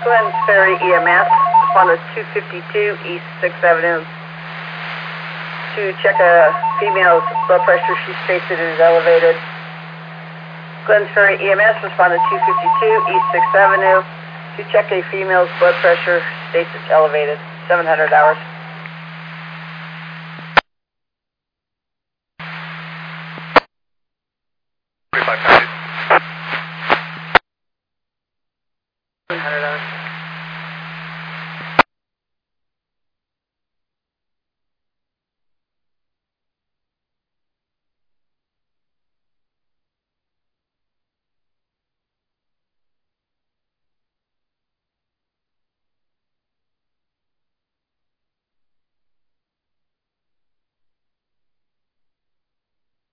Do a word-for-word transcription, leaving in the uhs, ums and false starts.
Glens Ferry E M S, responded two fifty-two East sixth Avenue to check a female's blood pressure. She states it is elevated. Glens Ferry E M S responded two fifty-two East sixth Avenue to check a female's blood pressure. States it's elevated. seven hundred hours. forty-five